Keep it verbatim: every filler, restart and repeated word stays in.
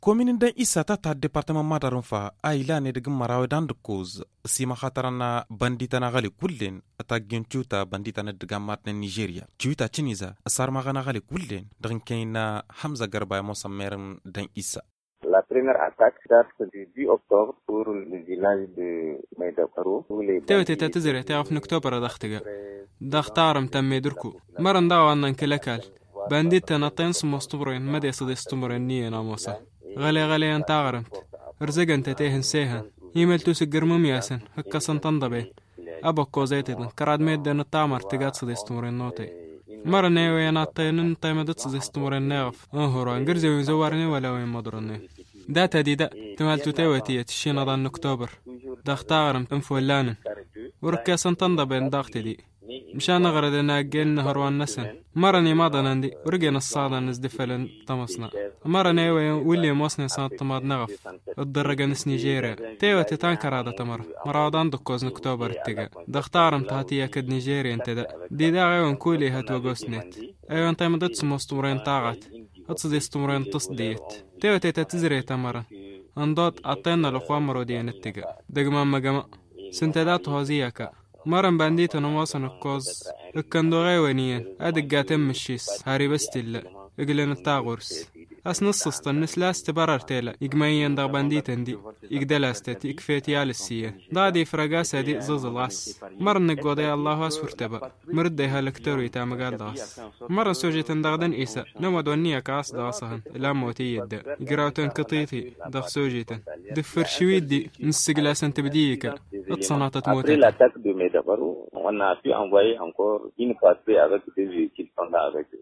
كومين دان إسا تاتا ديبارتمان مادارون فا آيلاني دقم مراوي دان دكوز سيما خاطرنا بانديتانا غالي كلين أتاقين تيوتا بانديتانا دقام ماتنا نيجيريا تيوتا تشينيزا أسار مغانا غالي كلين دغن كينا حمزة غرباي موسميرن دان إسا. La première attaque date du dix octobre pour le village de Maïdakaro. تيوتي تتزرع تعرف نكتوبر دختك دختارم تم يدركو مرن داو أنن كلكال بانديت نطين سمستمرين مدي صدي استمرين نية ناموسا غالي غالي أنت عرمت رزق أنت تيهن سيهن يملتو سجر ممياسن هكا سنتنضبين أبو كوزيتين كراد ميدن التعمر تقاد صدي استمرين نوتي مرن ايوه نطين انتي مدت صدي استمرين ناغف انهرو انقرزي ويزورني ولا وين مدرني داتا دي دا تمالتو تيوتي تشينا ضان اكتوبر دختارم تنفولانن وركا سنتنضبين داختي دي مشان غرد ناقين نهروان نسن مرني ماضن دي ورقين الصادا نزدفلن طمسنا مرني ويلي موسني سان طماد نغف الدرجة نس نيجيريا تيوة تتانكر هذا تمر مرادان دكوز نكتوبر التقا دختارم تهاتي اكد نيجيريا انت دا دي دا غيوان كولي هاتو غوسنت ايوان تايم دت سمستمرين طاغت اتصدي استمرين تصديت تيوة تتزري تمر اندوت عطينا لخوان مرودين التقا دقمان مقام سنتداتو هزيكا مرن بانديت نواصن القوز الكندو غيوانيين ادقاتم الشيس هاري بستيلا اقلن التاغورس اس نصصت النس لاست برر تيلا يقميين دا بانديتن دي يقدلاستت يكفيتي على السيان دادي فراقاس هدي زوز الغاس مرن نقوضي الله اسفر تبا مرد هالكتوري تامقال داس مرن سوجيتن داغدن إيسا نمود ونيا كاس داسهن لا موتي يدى يقراوتن قطيتي داغ سوجيتن دفر شويد دي نسقلاسن تبديكا اتصناتت موتي. On a pu envoyer encore une patrouille avec des véhicules standards avec eux.